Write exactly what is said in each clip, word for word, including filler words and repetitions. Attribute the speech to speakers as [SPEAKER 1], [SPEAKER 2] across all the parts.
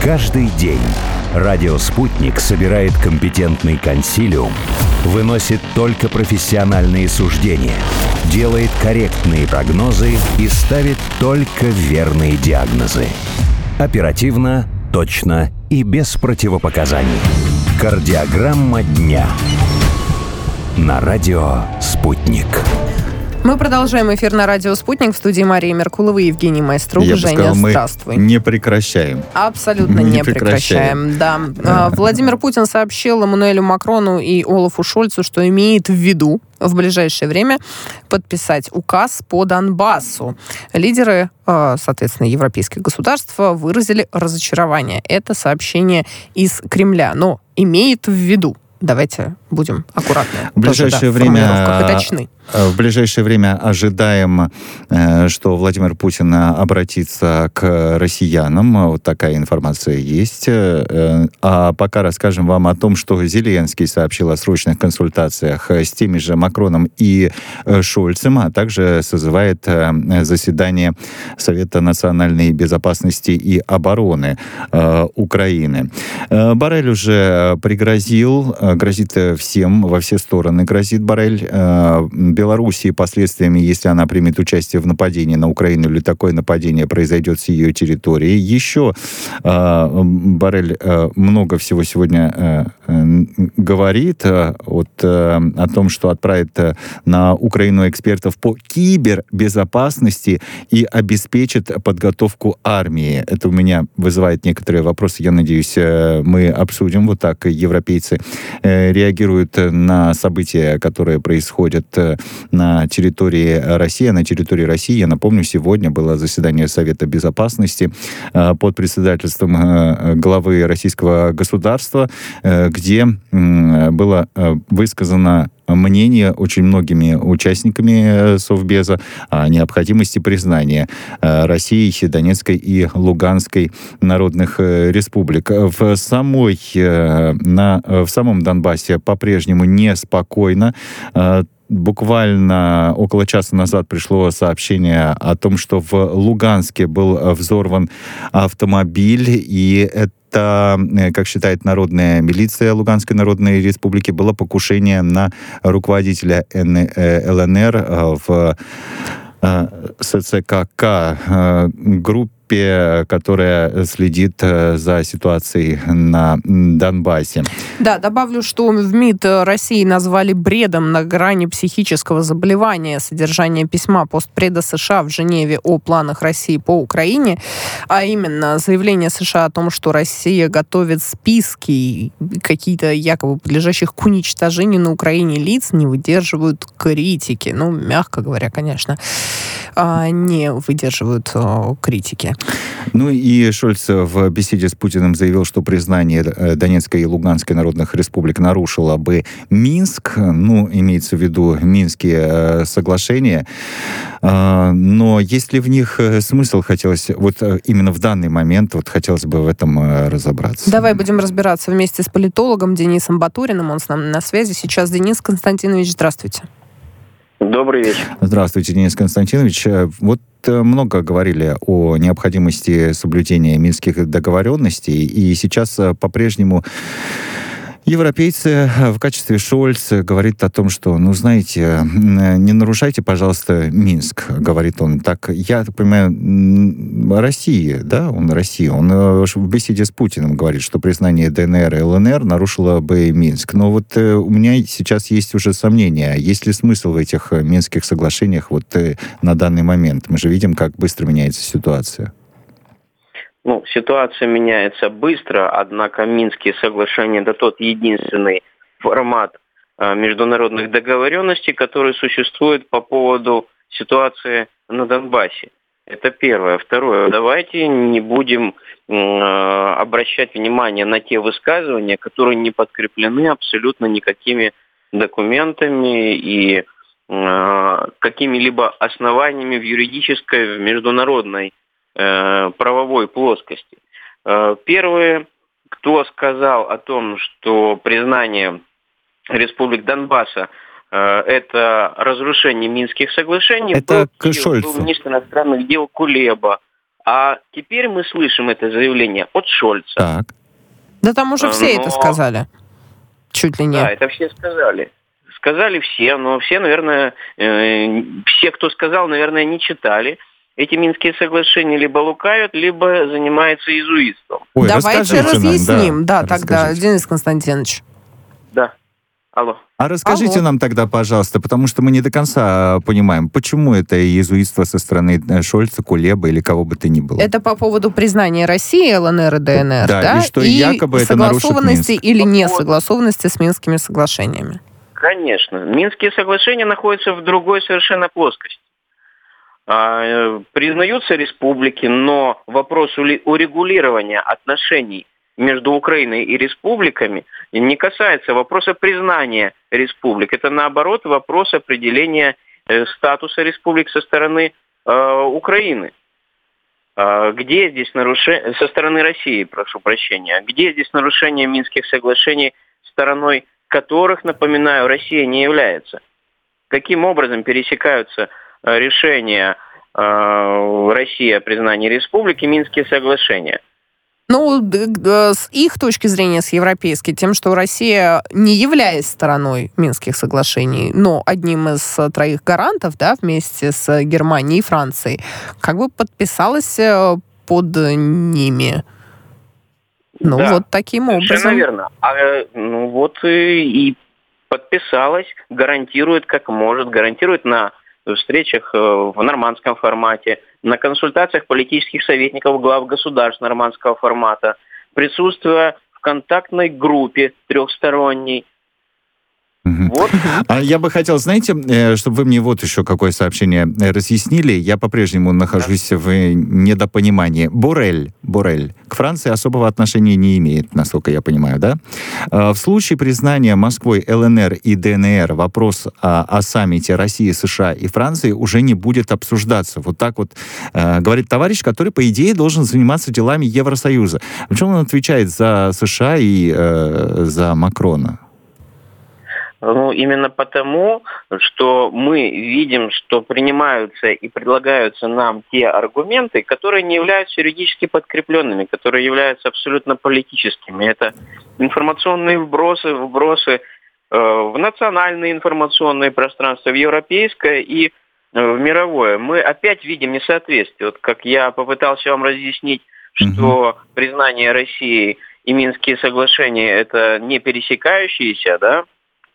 [SPEAKER 1] Каждый день радио «Спутник» собирает компетентный консилиум, выносит только профессиональные суждения, делает корректные прогнозы и ставит только верные диагнозы. Оперативно, точно и без противопоказаний. Кардиограмма дня на радио «Спутник».
[SPEAKER 2] Мы продолжаем эфир на радио «Спутник». В студии Мария Меркулова и Евгений Майструк.
[SPEAKER 3] Я
[SPEAKER 2] Женя,
[SPEAKER 3] бы сказал,
[SPEAKER 2] здравствуй.
[SPEAKER 3] Мы не прекращаем.
[SPEAKER 2] Абсолютно
[SPEAKER 3] не
[SPEAKER 2] не прекращаем. прекращаем. Да. Владимир Путин сообщил Эммануэлю Макрону и Олафу Шольцу, что имеет в виду в ближайшее время подписать указ по Донбассу. Лидеры, соответственно, европейских государств выразили разочарование. Это сообщение из Кремля. Но имеет в виду. Давайте будем аккуратны.
[SPEAKER 3] В ближайшее
[SPEAKER 2] Тоже, да,
[SPEAKER 3] время...
[SPEAKER 2] и точны.
[SPEAKER 3] В ближайшее время ожидаем, что Владимир Путин обратится к россиянам. Вот такая информация есть. А пока расскажем вам о том, что Зеленский сообщил о срочных консультациях с теми же Макроном и Шольцем, а также созывает заседание Совета национальной безопасности и обороны Украины. Боррель уже пригрозил, грозит всем, во все стороны грозит Боррель. Белоруссии последствиями, если она примет участие в нападении на Украину или такое нападение произойдет с ее территории. Еще э, Боррель э, много всего сегодня э, э, говорит э, вот, э, о том, что отправит э, на Украину экспертов по кибербезопасности и обеспечит подготовку армии. Это у меня вызывает некоторые вопросы. Я надеюсь, э, мы обсудим. Вот так европейцы э, реагируют на события, которые происходят э, на территории России. На территории России, я напомню, сегодня было заседание Совета Безопасности э, под председательством э, главы российского государства, э, где э, было э, высказано мнение очень многими участниками Совбеза о необходимости признания России, Донецкой и Луганской народных республик. В самой, на, в самом Донбассе по-прежнему неспокойно. Буквально около часа назад пришло сообщение о том, что в Луганске был взорван автомобиль, и это Это, как считает народная милиция Луганской Народной Республики, было покушение на руководителя эл эн эр в эс цэ ка ка группе, которая следит за ситуацией на Донбассе.
[SPEAKER 2] Да, добавлю, что в МИД России назвали бредом на грани психического заболевания содержание письма постпреда США в Женеве о планах России по Украине, а именно заявление США о том, что Россия готовит списки какие-то якобы подлежащих к уничтожению на Украине лиц, не выдерживают критики. Ну, мягко говоря, конечно, не выдерживают критики.
[SPEAKER 3] Ну и Шольц в беседе с Путиным заявил, что признание Донецкой и Луганской народных республик нарушило бы Минск, ну, имеется в виду Минские соглашения. Но есть ли в них смысл, хотелось, вот именно в данный момент, вот хотелось бы в этом разобраться.
[SPEAKER 2] Давай будем разбираться вместе с политологом Денисом Батуриным, он с нами на связи. Сейчас Денис Константинович, здравствуйте.
[SPEAKER 4] Добрый вечер.
[SPEAKER 3] Здравствуйте, Денис Константинович. Вот много говорили о необходимости соблюдения минских договоренностей, и сейчас по-прежнему европейцы в качестве Шольца говорит о том, что, ну, знаете, не нарушайте, пожалуйста, Минск, говорит он. Так, я так понимаю, Россия, да, он Россия, он в беседе с Путиным говорит, что признание дэ эн эр и эл эн эр нарушило бы Минск. Но вот э, у меня сейчас есть уже сомнения, есть ли смысл в этих Минских соглашениях вот э, на данный момент? Мы же видим, как быстро меняется ситуация.
[SPEAKER 4] Ну, ситуация меняется быстро, однако Минские соглашения – это тот единственный формат э, международных договоренностей, который существует по поводу ситуации на Донбассе. Это первое. Второе. Давайте не будем э, обращать внимание на те высказывания, которые не подкреплены абсолютно никакими документами и э, какими-либо основаниями в юридической, в международной правовой плоскости. Первые, кто сказал о том, что признание республик Донбасса это разрушение Минских соглашений,
[SPEAKER 3] это
[SPEAKER 4] был, был министр иностранных дел Кулеба. А теперь мы слышим это заявление от Шольца.
[SPEAKER 3] Так.
[SPEAKER 2] Да там уже все
[SPEAKER 4] Но...
[SPEAKER 2] это сказали. Чуть ли не.
[SPEAKER 4] Да, это все сказали. Сказали все, но все, наверное, э, все, кто сказал, наверное, не читали. Эти Минские соглашения либо лукавят, либо занимаются иезуитством.
[SPEAKER 3] Ой,
[SPEAKER 2] Давайте разъясним,
[SPEAKER 3] нам, да,
[SPEAKER 2] да, тогда, Денис Константинович.
[SPEAKER 4] Да. Алло.
[SPEAKER 3] А расскажите
[SPEAKER 2] Алло.
[SPEAKER 3] нам тогда, пожалуйста, потому что мы не до конца понимаем, почему это иезуитство со стороны Шольца, Кулебы или кого бы то ни было.
[SPEAKER 2] Это по поводу признания России, ЛНР и ДНР, да?
[SPEAKER 3] Да, и что якобы это нарушит
[SPEAKER 2] согласованности
[SPEAKER 3] Минск.
[SPEAKER 2] или несогласованности с Минскими соглашениями.
[SPEAKER 4] Конечно. Минские соглашения находятся в другой совершенно плоскости. А, признаются республики, но вопрос урегулирования отношений между Украиной и республиками не касается вопроса признания республик. Это, наоборот, вопрос определения э, статуса республик со стороны э, Украины. Э, где здесь нарушение... Со стороны России, прошу прощения. Где здесь нарушение Минских соглашений, стороной которых, напоминаю, Россия не является? Каким образом пересекаются э, решения э, России о признании республики, Минские соглашения?
[SPEAKER 2] Ну, с их точки зрения, с европейской, тем, что Россия, не являясь стороной Минских соглашений, но одним из троих гарантов, да, вместе с Германией и Францией, как бы подписалась под ними. Ну, да, вот таким образом.
[SPEAKER 4] Совершенно верно. А, ну, вот и, и подписалась, гарантирует, как может, гарантирует на встречах в нормандском формате, на консультациях политических советников глав государств нормандского формата, присутствуя в контактной группе трехсторонней.
[SPEAKER 3] Угу. Вот. А я бы хотел, знаете, чтобы вы мне вот еще какое сообщение разъяснили. Я по-прежнему нахожусь да. в недопонимании. Боррель, Боррель к Франции особого отношения не имеет, насколько я понимаю, да? В случае признания Москвой ЛНР и ДНР вопрос о, о саммите России, США и Франции уже не будет обсуждаться. Вот так вот э, говорит товарищ, который, по идее, должен заниматься делами Евросоюза. Причем он отвечает за США и э, за Макрона.
[SPEAKER 4] Ну, именно потому, что мы видим, что принимаются и предлагаются нам те аргументы, которые не являются юридически подкрепленными, которые являются абсолютно политическими. Это информационные вбросы, вбросы э, в национальное информационное пространство, в европейское и э, в мировое. Мы опять видим несоответствие. Вот как я попытался вам разъяснить, что mm-hmm. признание России и Минские соглашения – это не пересекающиеся, да,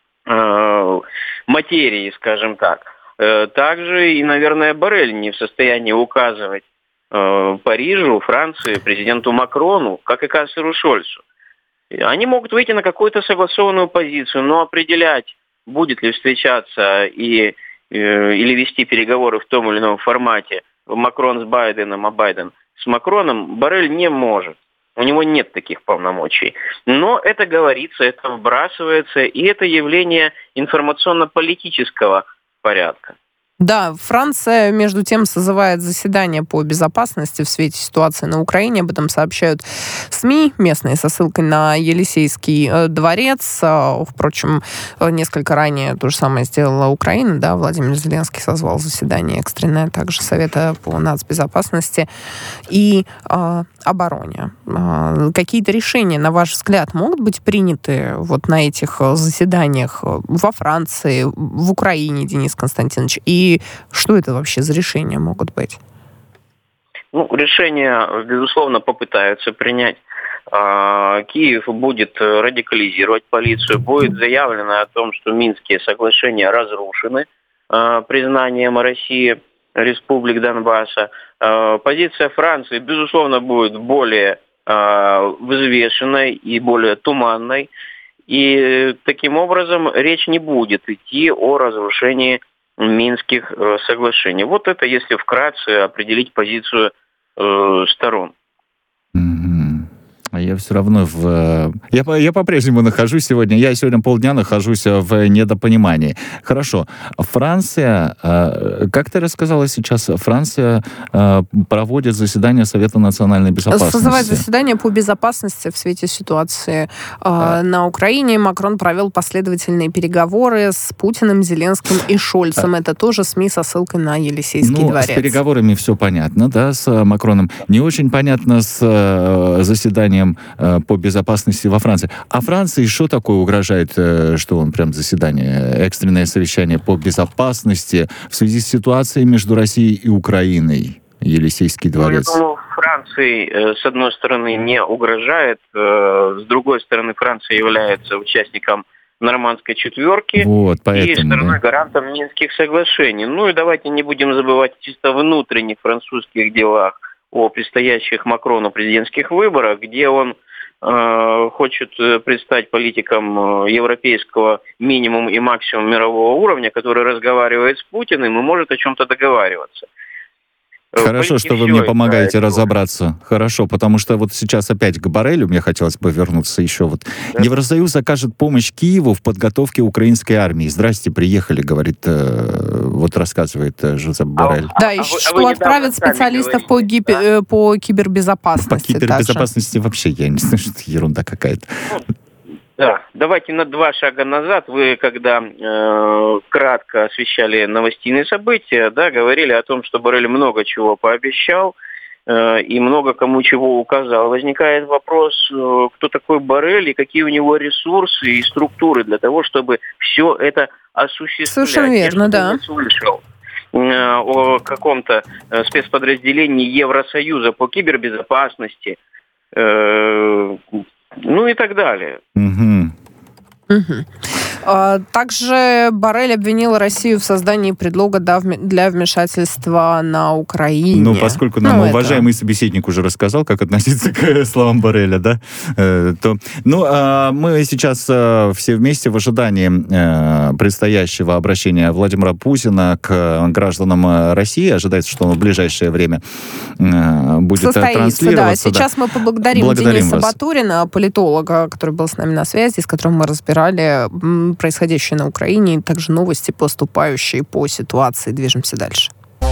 [SPEAKER 4] материи, скажем так. Также и, наверное, Боррель не в состоянии указывать Парижу, Франции, президенту Макрону, как и канцлеру Шольцу. Они могут выйти на какую-то согласованную позицию, но определять, будет ли встречаться и, или вести переговоры в том или ином формате Макрон с Байденом, а Байден с Макроном, Боррель не может. У него нет таких полномочий. Но это говорится, это вбрасывается, и это явление информационно-политического порядка.
[SPEAKER 2] Да, Франция, между тем, созывает заседание по безопасности в свете ситуации на Украине. Об этом сообщают СМИ местные со ссылкой на Елисейский дворец. Впрочем, несколько ранее то же самое сделала Украина. Да, Владимир Зеленский созвал заседание экстренное также Совета по нацбезопасности и э, обороне. Э, какие-то решения, на ваш взгляд, могут быть приняты вот на этих заседаниях во Франции, в Украине, Денис Константинович? И И что это вообще за решения могут быть?
[SPEAKER 4] Ну, решения, безусловно, попытаются принять. Киев будет радикализировать полицию. Будет заявлено о том, что Минские соглашения разрушены признанием России республик Донбасса. Позиция Франции, безусловно, будет более взвешенной и более туманной. И таким образом речь не будет идти о разрушении Минских э, соглашений. Вот это, если вкратце определить позицию э, сторон.
[SPEAKER 3] Mm-hmm. А я все равно в... Я, я по-прежнему нахожусь сегодня, я сегодня полдня нахожусь в недопонимании. Хорошо. Франция, как ты рассказала сейчас, Франция проводит заседание Совета национальной безопасности.
[SPEAKER 2] Созывает заседание по безопасности в свете ситуации а... на Украине. Макрон провел последовательные переговоры с Путиным, Зеленским и Шольцем. А... Это тоже СМИ со ссылкой на Елисейский
[SPEAKER 3] ну,
[SPEAKER 2] дворец.
[SPEAKER 3] С переговорами все понятно, да, с Макроном. Не очень понятно с заседанием по безопасности во Франции. А Франции что такое угрожает, что он прям заседание, экстренное совещание по безопасности в связи с ситуацией между Россией и Украиной? Елисейский дворец.
[SPEAKER 4] Ну, я думаю, Франции, с одной стороны, не угрожает, с другой стороны, Франция является участником Нормандской четверки
[SPEAKER 3] вот, поэтому,
[SPEAKER 4] и стороной да. гарантом Минских соглашений. Ну и давайте не будем забывать чисто внутренних французских делах о предстоящих Макрону президентских выборах, где он э, хочет предстать политиком европейского минимум и максимум мирового уровня, который разговаривает с Путиным и может о чем-то договариваться.
[SPEAKER 3] Хорошо, что вы мне помогаете разобраться. Хорошо, потому что вот сейчас опять к Борреллю мне хотелось бы вернуться еще. Вот. Да. Евросоюз окажет помощь Киеву в подготовке украинской армии. Здрасте, приехали, говорит, э, вот рассказывает э, Жозеп Боррель.
[SPEAKER 2] А, да, и а что вы, а отправят специалистов по, гипи, да? по кибербезопасности.
[SPEAKER 3] По кибербезопасности также. Вообще, я не знаю, что это ерунда какая-то.
[SPEAKER 4] Да, давайте на два шага назад. Вы, когда э, кратко освещали новостные события, да, говорили о том, что Боррель много чего пообещал э, и много кому чего указал. Возникает вопрос, э, кто такой Боррель и какие у него ресурсы и структуры для того, чтобы все это осуществлять.
[SPEAKER 2] Совершенно верно,
[SPEAKER 4] Я
[SPEAKER 2] да.
[SPEAKER 4] не слышал э, о каком-то э, спецподразделении Евросоюза по кибербезопасности, э, ну и так далее.
[SPEAKER 3] Угу.
[SPEAKER 2] Угу. Также Боррель обвинил Россию в создании предлога для вмешательства на Украине.
[SPEAKER 3] Ну, поскольку нам
[SPEAKER 2] ну,
[SPEAKER 3] уважаемый
[SPEAKER 2] это...
[SPEAKER 3] собеседник уже рассказал, как относиться к словам Борреля, да, то... Ну, а мы сейчас все вместе в ожидании предстоящего обращения Владимира Путина к гражданам России. Ожидается, что он в ближайшее время будет
[SPEAKER 2] Состоится,
[SPEAKER 3] транслироваться.
[SPEAKER 2] Да. Сейчас да. мы поблагодарим
[SPEAKER 3] Благодарим
[SPEAKER 2] Дениса
[SPEAKER 3] вас.
[SPEAKER 2] Батурина, политолога, который был с нами на связи, с которым мы разбирали происходящее на Украине, и также новости, поступающие по ситуации. Движемся дальше.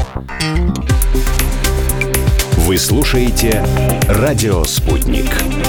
[SPEAKER 1] Вы слушаете «Радио Спутник».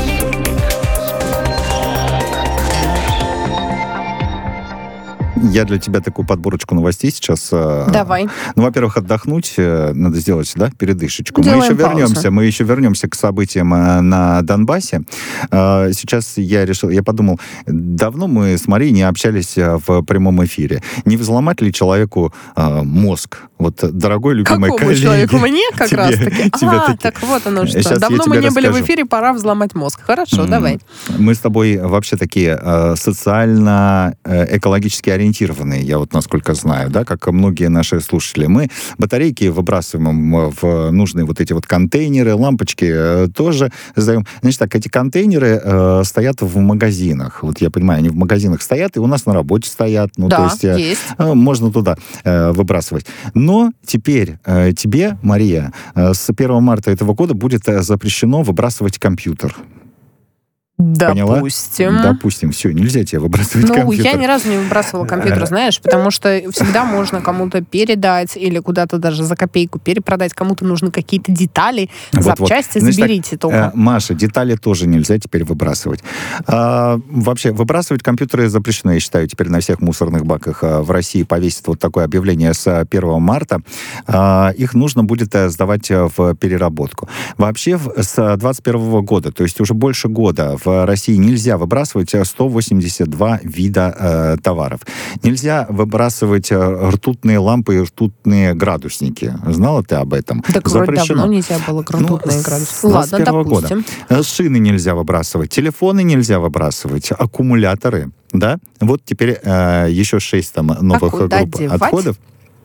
[SPEAKER 3] Я для тебя такую подборочку новостей сейчас.
[SPEAKER 2] Давай.
[SPEAKER 3] Ну, во-первых, отдохнуть надо сделать, да, передышечку.
[SPEAKER 2] Делаем
[SPEAKER 3] мы еще
[SPEAKER 2] паузу.
[SPEAKER 3] вернемся, мы еще вернемся к событиям на Донбассе. Сейчас я решил, я подумал, давно мы с Марией не общались в прямом эфире. Не взломать ли человеку мозг? Вот, дорогой, любимый
[SPEAKER 2] Какому
[SPEAKER 3] коллеги.
[SPEAKER 2] человеку? Мне как
[SPEAKER 3] тебе,
[SPEAKER 2] раз-таки?
[SPEAKER 3] Тебе
[SPEAKER 2] а,
[SPEAKER 3] таки.
[SPEAKER 2] Так вот оно что.
[SPEAKER 3] Сейчас
[SPEAKER 2] давно мы не
[SPEAKER 3] расскажу.
[SPEAKER 2] были в эфире, пора взломать мозг. Хорошо, mm. давай.
[SPEAKER 3] Мы с тобой вообще такие э, социально-экологически ориентированные, я вот насколько знаю, да, как многие наши слушатели. Мы батарейки выбрасываем в нужные вот эти вот контейнеры, лампочки э, тоже сдаем. Значит так, эти контейнеры э, стоят в магазинах. Вот я понимаю, они в магазинах стоят, и у нас на работе стоят. Ну,
[SPEAKER 2] да,
[SPEAKER 3] то есть, э,
[SPEAKER 2] есть.
[SPEAKER 3] Э, можно туда э, выбрасывать. Но теперь э, тебе, Мария, э, с первого марта этого года будет э, запрещено выбрасывать компьютер.
[SPEAKER 2] Допустим.
[SPEAKER 3] Поняла? Допустим, все, нельзя тебе выбрасывать
[SPEAKER 2] ну,
[SPEAKER 3] компьютер.
[SPEAKER 2] Ну, я ни разу не выбрасывала компьютер, знаешь, потому что всегда можно кому-то передать или куда-то даже за копейку перепродать. Кому-то нужны какие-то детали, вот, запчасти, вот. Заберите
[SPEAKER 3] Значит,
[SPEAKER 2] только.
[SPEAKER 3] Э, Маша, детали тоже нельзя теперь выбрасывать. А, вообще, выбрасывать компьютеры запрещено, я считаю, теперь на всех мусорных баках в России повесит вот такое объявление с первого марта. А, их нужно будет сдавать в переработку. Вообще, с двадцать первого года, то есть уже больше года, в России нельзя выбрасывать сто восемьдесят два вида э, товаров. Нельзя выбрасывать ртутные лампы и ртутные градусники. Знала ты об этом?
[SPEAKER 2] Так вроде давно нельзя было ртутные ну, градусники. Ладно, допустим.
[SPEAKER 3] Года. Шины нельзя выбрасывать, телефоны нельзя выбрасывать, аккумуляторы, да? Вот теперь э, еще шесть там новых
[SPEAKER 2] а
[SPEAKER 3] групп
[SPEAKER 2] девать?
[SPEAKER 3] отходов.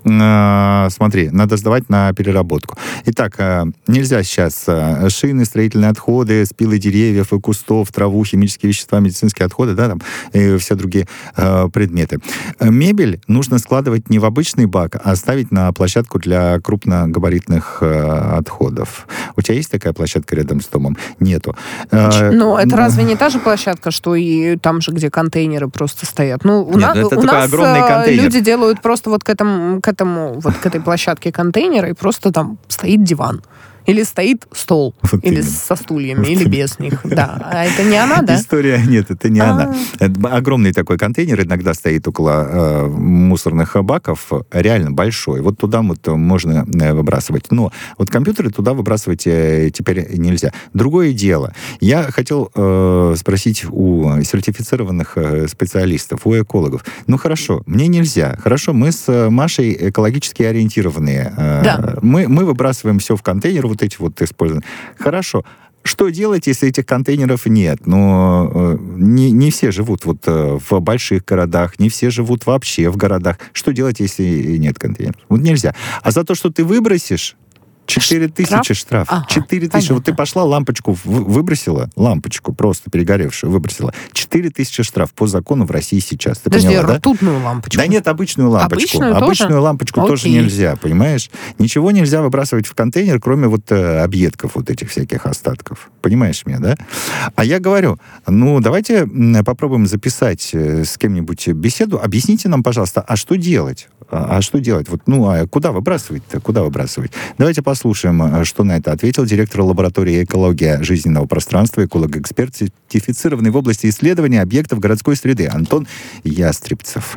[SPEAKER 3] э, смотри, надо сдавать на переработку. Итак, э, нельзя сейчас э, шины, строительные отходы, спилы деревьев и кустов, траву, химические вещества, медицинские отходы, да, там, и все другие э, предметы. Мебель нужно складывать не в обычный бак, а ставить на площадку для крупногабаритных э, отходов. У тебя есть такая площадка рядом с домом? Нету. Э,
[SPEAKER 2] ну, это разве не та же площадка, что и там же, где контейнеры просто стоят? Ну, у,
[SPEAKER 3] Нет,
[SPEAKER 2] на,
[SPEAKER 3] это
[SPEAKER 2] у нас
[SPEAKER 3] огромный контейнер.
[SPEAKER 2] Люди делают просто вот к этому, к этому, вот к этой площадке контейнера, и просто там стоит диван. Или стоит стол, вот или именно. Со стульями, вот или именно. Без них. Да. А это не она, да?
[SPEAKER 3] История, нет, это не А-а-а. она. Это огромный такой контейнер иногда стоит около э, мусорных баков, реально большой. Вот туда вот можно э, выбрасывать. Но вот компьютеры туда выбрасывать э, теперь нельзя. Другое дело. Я хотел э, спросить у сертифицированных э, специалистов, у экологов. Ну, хорошо, мне нельзя. Хорошо, мы с Машей экологически ориентированные. Э,
[SPEAKER 2] да.
[SPEAKER 3] мы, мы выбрасываем все в контейнер, вот эти вот использованы. Хорошо. Что делать, если этих контейнеров нет? Ну, не, не все живут вот в больших городах, не все живут вообще в городах. Что делать, если нет контейнеров? Вот нельзя. А за то, что ты выбросишь, четыре тысячи штраф.
[SPEAKER 2] Ага,
[SPEAKER 3] четыре тысячи. Вот ты пошла, лампочку выбросила, лампочку просто перегоревшую выбросила. четыре тысячи штраф по закону в России сейчас. Ты
[SPEAKER 2] Подожди,
[SPEAKER 3] поняла, да?
[SPEAKER 2] ртутную лампочку?
[SPEAKER 3] Да нет, обычную лампочку.
[SPEAKER 2] Обычную,
[SPEAKER 3] обычную
[SPEAKER 2] тоже?
[SPEAKER 3] лампочку
[SPEAKER 2] Окей.
[SPEAKER 3] тоже нельзя, понимаешь? Ничего нельзя выбрасывать в контейнер, кроме вот э, объедков, вот этих всяких остатков. Понимаешь меня, да? А я говорю, ну, давайте попробуем записать с кем-нибудь беседу. Объясните нам, пожалуйста, а что делать? А, а что делать? Вот, ну, а куда выбрасывать-то? Куда выбрасывать? Давайте послушаем, что на это ответил директор лаборатории «Экология жизненного пространства», эколог-эксперт, сертифицированный в области исследования объектов городской среды Антон Ястребцев.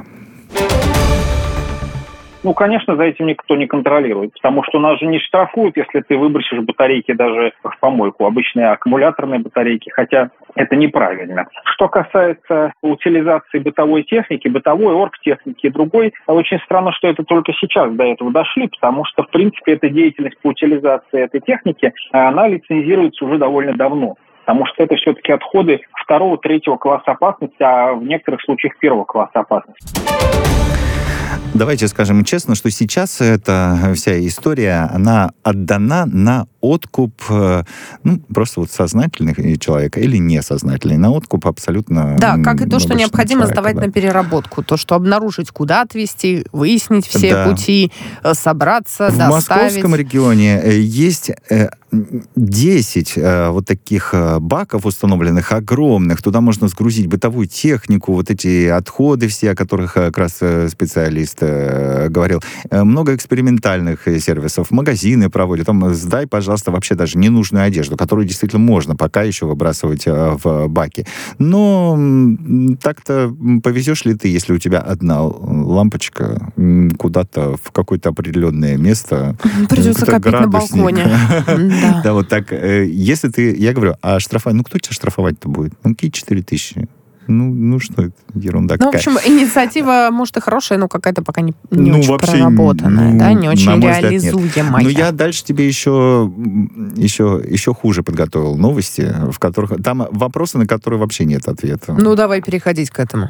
[SPEAKER 5] Ну, конечно, за этим никто не контролирует, потому что нас же не штрафуют, если ты выбросишь батарейки даже в помойку, обычные аккумуляторные батарейки, хотя это неправильно. Что касается утилизации бытовой техники, бытовой, оргтехники и другой, очень странно, что это только сейчас до этого дошли, потому что, в принципе, эта деятельность по утилизации этой техники, она лицензируется уже довольно давно. Потому что это все-таки отходы второго, третьего класса опасности, а в некоторых случаях первого класса опасности.
[SPEAKER 3] Давайте скажем честно, что сейчас эта вся история, она отдана на откуп, ну, просто вот сознательный человека или несознательный, на откуп абсолютно...
[SPEAKER 2] Да, как и то, что необходимо
[SPEAKER 3] человека,
[SPEAKER 2] сдавать
[SPEAKER 3] да.
[SPEAKER 2] на переработку. То, что обнаружить, куда отвезти, выяснить все
[SPEAKER 3] да.
[SPEAKER 2] пути, собраться,
[SPEAKER 3] в
[SPEAKER 2] доставить.
[SPEAKER 3] В московском регионе есть десять вот таких баков установленных, огромных. Туда можно сгрузить бытовую технику, вот эти отходы все, о которых как раз специалист говорил. Много экспериментальных сервисов, магазины проводят. Там сдай, пожалуйста, вообще даже ненужную одежду, которую действительно можно пока еще выбрасывать в баки. Но так-то повезешь ли ты, если у тебя одна лампочка куда-то в какое-то определенное место?
[SPEAKER 2] Придется копить на балконе.
[SPEAKER 3] Да. да, вот так. Если ты... Я говорю, а штрафовать? Ну, кто тебя штрафовать-то будет? Ну, какие четыре тысячи? Ну, ну что это? Ерунда
[SPEAKER 2] ну,
[SPEAKER 3] какая.
[SPEAKER 2] в общем, инициатива, может, и хорошая, но какая-то пока не, не
[SPEAKER 3] ну,
[SPEAKER 2] очень
[SPEAKER 3] вообще,
[SPEAKER 2] проработанная,
[SPEAKER 3] ну,
[SPEAKER 2] да, не очень
[SPEAKER 3] Но
[SPEAKER 2] реализуемая.
[SPEAKER 3] я дальше тебе еще, еще, еще хуже подготовил новости, в которых... Там вопросы, на которые вообще нет ответа.
[SPEAKER 2] Ну, давай переходить к этому.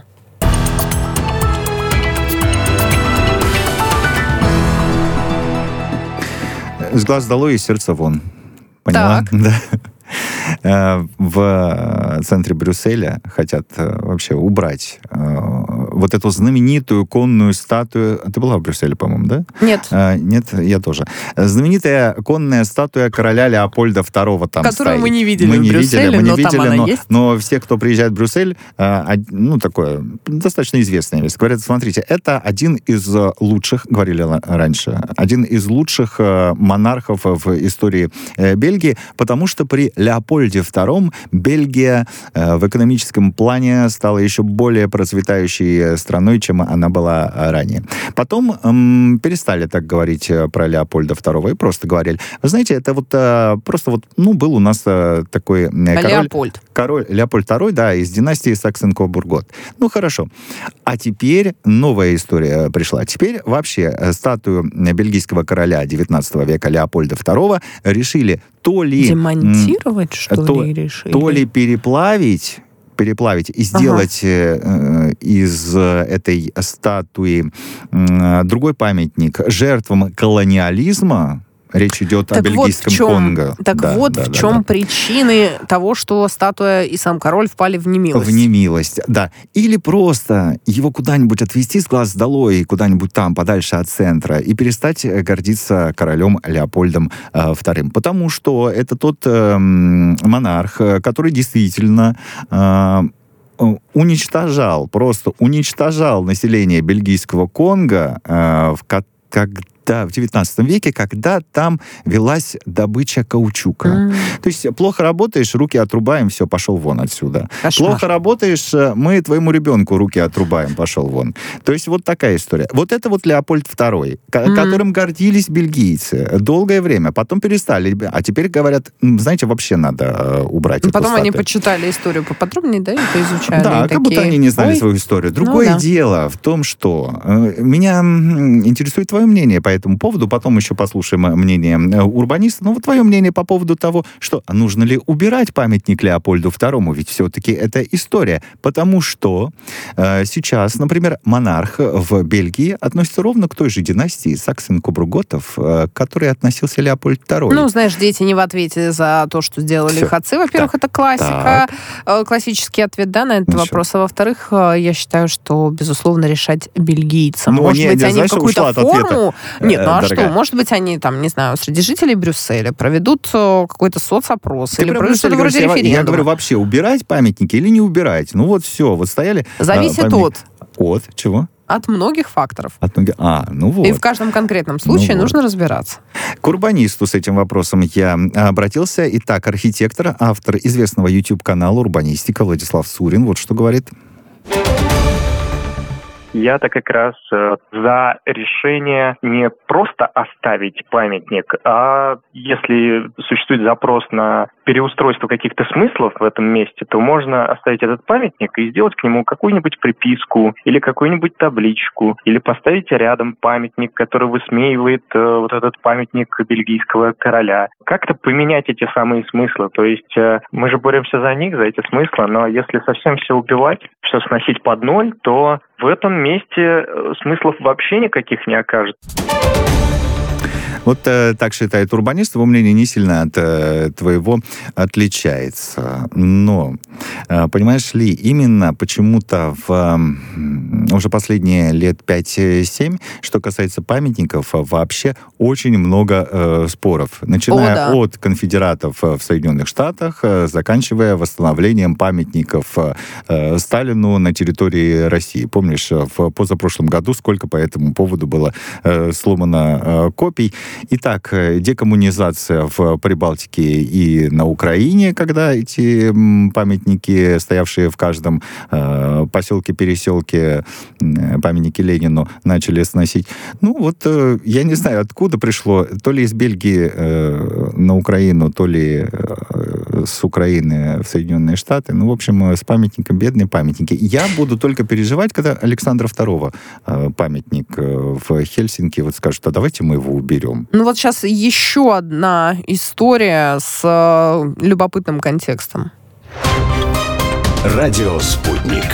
[SPEAKER 3] С глаз долой и сердца вон. Поняла?
[SPEAKER 2] Так.
[SPEAKER 3] Да. В центре Брюсселя хотят вообще убрать вот эту знаменитую конную статую. Ты была в Брюсселе, по-моему, да?
[SPEAKER 2] Нет.
[SPEAKER 3] А, нет, я тоже. Знаменитая конная статуя короля Леопольда второго там
[SPEAKER 2] Которую
[SPEAKER 3] стоит.
[SPEAKER 2] мы не видели
[SPEAKER 3] мы
[SPEAKER 2] в
[SPEAKER 3] не
[SPEAKER 2] Брюсселе,
[SPEAKER 3] видели, мы
[SPEAKER 2] но
[SPEAKER 3] не
[SPEAKER 2] там
[SPEAKER 3] видели,
[SPEAKER 2] она
[SPEAKER 3] но,
[SPEAKER 2] есть.
[SPEAKER 3] но все, кто приезжает в Брюссель, ну, такое, достаточно известное место. Говорят, смотрите, это один из лучших, говорили раньше, один из лучших монархов в истории Бельгии, потому что при Леопольде втором Бельгия в экономическом плане стала еще более процветающей страной, чем она была ранее. Потом эм, перестали так говорить про Леопольда второго и просто говорили. Вы знаете, это вот э, просто вот, ну, был у нас э, такой э, король...
[SPEAKER 2] Леопольд.
[SPEAKER 3] Король Леопольд второй, да, из династии Саксен-Кобургот. Ну, хорошо. А теперь новая история пришла. Теперь вообще статую бельгийского короля девятнадцатого века Леопольда второго решили то ли...
[SPEAKER 2] Демонтировать, что
[SPEAKER 3] то,
[SPEAKER 2] ли, решили?
[SPEAKER 3] То ли переплавить, переплавить и сделать ага. из этой статуи другой памятник жертвам колониализма. Речь идет так о бельгийском
[SPEAKER 2] вот чем,
[SPEAKER 3] Конго.
[SPEAKER 2] Так да, вот да, в да, чем да. причины того, что статуя и сам король впали в немилость.
[SPEAKER 3] В немилость, да. Или просто его куда-нибудь отвезти с глаз долой, куда-нибудь там, подальше от центра, и перестать гордиться королем Леопольдом э, вторым. Потому что это тот э, монарх, который действительно... Э, уничтожал, просто уничтожал население бельгийского Конго, э, в, как Да, в девятнадцатом веке, когда там велась добыча каучука. Mm. То есть плохо работаешь, руки отрубаем, все, пошел вон отсюда. Кошмар. Плохо работаешь, мы твоему ребенку руки отрубаем, пошел вон. То есть вот такая история. Вот это вот Леопольд второй, mm. которым гордились бельгийцы долгое время. Потом перестали. А теперь говорят, знаете, вообще надо убрать
[SPEAKER 2] Потом
[SPEAKER 3] эту статую.
[SPEAKER 2] Они почитали историю поподробнее, да, и поизучали.
[SPEAKER 3] Да, как
[SPEAKER 2] такие...
[SPEAKER 3] будто они не знали Ой. свою историю. Другое ну, да. дело в том, что э, меня интересует твое мнение по этому поводу, потом еще послушаем мнение урбаниста. Ну, вот твое мнение по поводу того, что а нужно ли убирать памятник Леопольду второму, ведь все-таки это история. Потому что э, сейчас, например, монарх в Бельгии относится ровно к той же династии Саксен-Кобурготов, э, к которой относился Леопольд второй.
[SPEAKER 2] Ну, знаешь, дети не в ответе за то, что сделали Все. их отцы. Во-первых, так. это классика, так. классический ответ, да, на этот ну, вопрос. Что? А во-вторых, я считаю, что, безусловно, решать бельгийцам.
[SPEAKER 3] Ну,
[SPEAKER 2] Может
[SPEAKER 3] не,
[SPEAKER 2] быть,
[SPEAKER 3] не,
[SPEAKER 2] они
[SPEAKER 3] знаешь,
[SPEAKER 2] в какую-то форму... Нет, ну а
[SPEAKER 3] дорогая.
[SPEAKER 2] что? Может быть, они там, не знаю, среди жителей Брюсселя проведут какой-то соцопрос Ты или проведут что-то вроде референдума.
[SPEAKER 3] Я говорю, вообще убирать памятники или не убирать? Ну вот все, вот стояли...
[SPEAKER 2] Зависит а, от...
[SPEAKER 3] От чего?
[SPEAKER 2] От многих факторов.
[SPEAKER 3] От многих... А, ну вот.
[SPEAKER 2] И в каждом конкретном случае
[SPEAKER 3] ну
[SPEAKER 2] нужно
[SPEAKER 3] вот.
[SPEAKER 2] разбираться.
[SPEAKER 3] К урбанисту с этим вопросом я обратился. Итак, архитектор, автор известного YouTube-канала «Урбанистика» Владислав Сурин. Вот что говорит.
[SPEAKER 6] Я-то как раз э, за решение не просто оставить памятник, а если существует запрос на переустройство каких-то смыслов в этом месте, то можно оставить этот памятник и сделать к нему какую-нибудь приписку или какую-нибудь табличку, или поставить рядом памятник, который высмеивает э, вот этот памятник бельгийского короля. Как-то поменять эти самые смыслы. То есть э, мы же боремся за них, за эти смыслы, но если совсем все убивать, все сносить под ноль, то в этом месте смыслов вообще никаких не окажется.
[SPEAKER 3] Вот э, так считает урбанист. Его мнение не сильно от э, твоего отличается. Но, э, понимаешь ли, именно почему-то в э, уже последние лет пять-семь, что касается памятников, вообще очень много э, споров. Начиная О, да. от конфедератов в Соединенных Штатах, э, заканчивая восстановлением памятников э, Сталину на территории России. Помнишь, в позапрошлом году сколько по этому поводу было э, сломано э, копий. Итак, декоммунизация в Прибалтике и на Украине, когда эти памятники, стоявшие в каждом э, поселке, переселке, э, памятники Ленину, начали сносить. Ну вот, э, я не знаю, откуда пришло, то ли из Бельгии э, на Украину, то ли э, с Украины в Соединенные Штаты. Ну, в общем, с памятником бедные памятники. Я буду только переживать, когда Александра второго э, памятник э, в Хельсинки вот скажут, а давайте мы его уберем.
[SPEAKER 2] Ну вот сейчас еще одна история с э, любопытным контекстом.
[SPEAKER 1] Радио «Спутник».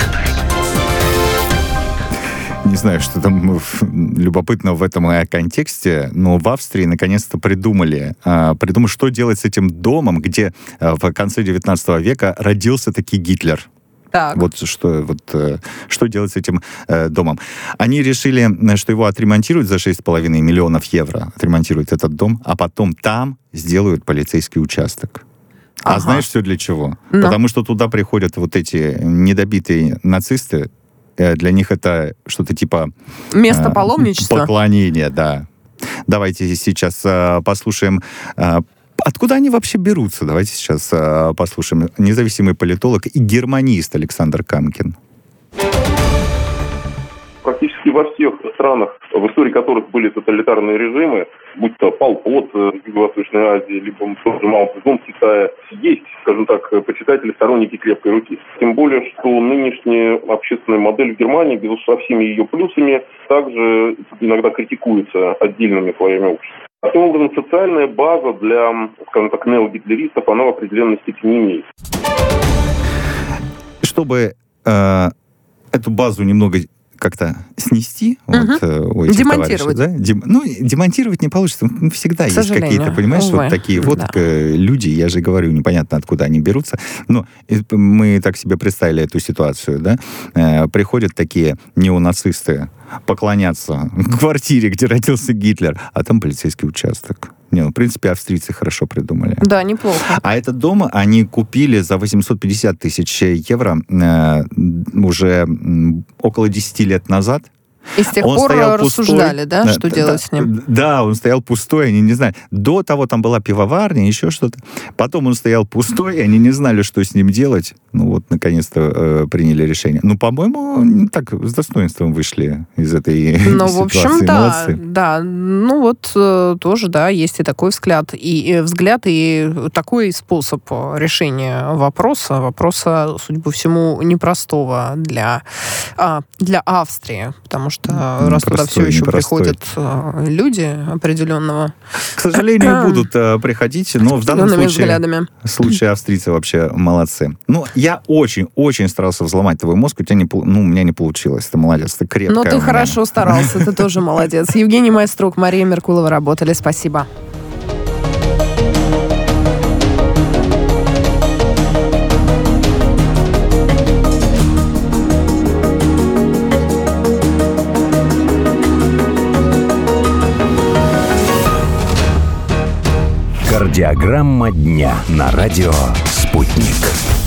[SPEAKER 3] Не знаю, что там любопытно в этом контексте, но в Австрии наконец-то придумали, придумали, что делать с этим домом, где в конце девятнадцатого века родился таки Гитлер.
[SPEAKER 2] Так.
[SPEAKER 3] Вот что, вот, что делать с этим э, домом. Они решили, что его отремонтируют за шесть с половиной миллионов евро. Отремонтируют этот дом, а потом там сделают полицейский участок. Ага. А знаешь, все для чего? Но. Потому что туда приходят вот эти недобитые нацисты. Э, для них это что-то типа...
[SPEAKER 2] Место паломничества?
[SPEAKER 3] Э, поклонения, да. Давайте сейчас э, послушаем... Э, Откуда они вообще берутся? Давайте сейчас э, послушаем. Независимый политолог и германист Александр Камкин.
[SPEAKER 7] Практически во всех странах, в истории которых были тоталитарные режимы, будь то Пол Пот в Юго-Восточной Азии, либо тот же Мао Цзэдун в Китае, есть, скажем так, почитатели, сторонники крепкой руки. Тем более, что нынешняя общественная модель в Германии, безусловно, со всеми ее плюсами, также иногда критикуется отдельными слоями общества. Таким образом, социальная база для, скажем так, неогитлеристов, она в определенной степени имеет.
[SPEAKER 3] Что чтобы э, эту базу немного как-то снести, угу. вот, у этих
[SPEAKER 2] демонтировать.
[SPEAKER 3] Да? Дем, ну, демонтировать не получится. Всегда
[SPEAKER 2] К
[SPEAKER 3] есть какие-то, понимаешь,
[SPEAKER 2] увы.
[SPEAKER 3] вот такие вот
[SPEAKER 2] да.
[SPEAKER 3] люди, я же говорю, непонятно, откуда они берутся. Но мы так себе представили эту ситуацию, да? Э, приходят такие неонацисты поклоняться квартире, где родился Гитлер, а там полицейский участок. Не, ну, в принципе, австрийцы хорошо придумали.
[SPEAKER 2] Да, неплохо.
[SPEAKER 3] А этот дом они купили за восемьсот пятьдесят тысяч евро э, уже около десяти лет назад.
[SPEAKER 2] И с тех
[SPEAKER 3] он
[SPEAKER 2] пор
[SPEAKER 3] стоял
[SPEAKER 2] рассуждали,
[SPEAKER 3] пустой,
[SPEAKER 2] да,
[SPEAKER 3] да,
[SPEAKER 2] что
[SPEAKER 3] да,
[SPEAKER 2] делать с ним?
[SPEAKER 3] Да, он стоял пустой, они не знали. До того там была пивоварня, еще что-то. Потом он стоял пустой, и они не знали, что с ним делать. Ну вот, наконец-то э, приняли решение. Ну, по-моему, так, с достоинством вышли из этой
[SPEAKER 2] ну,
[SPEAKER 3] ситуации.
[SPEAKER 2] Ну, в общем, да,
[SPEAKER 3] молодцы.
[SPEAKER 2] да. Ну, вот э, тоже, да, есть и такой взгляд, и, и взгляд, и такой способ решения вопроса, вопроса, судя по всему, непростого для, а, для Австрии, потому что
[SPEAKER 3] не
[SPEAKER 2] раз туда все еще
[SPEAKER 3] непростой.
[SPEAKER 2] приходят э, люди определенного...
[SPEAKER 3] К сожалению, будут э, приходить, но в данном случае,
[SPEAKER 2] взглядами.
[SPEAKER 3] в случае австрийцы вообще молодцы. Ну, я очень-очень старался взломать твой мозг, у тебя не, ну, у меня не получилось. Ты молодец, ты крепкая.
[SPEAKER 2] Но ты хорошо старался, ты тоже молодец. Евгений Майструк, Мария Меркулова работали. Спасибо.
[SPEAKER 1] Кардиограмма дня на радио «Спутник».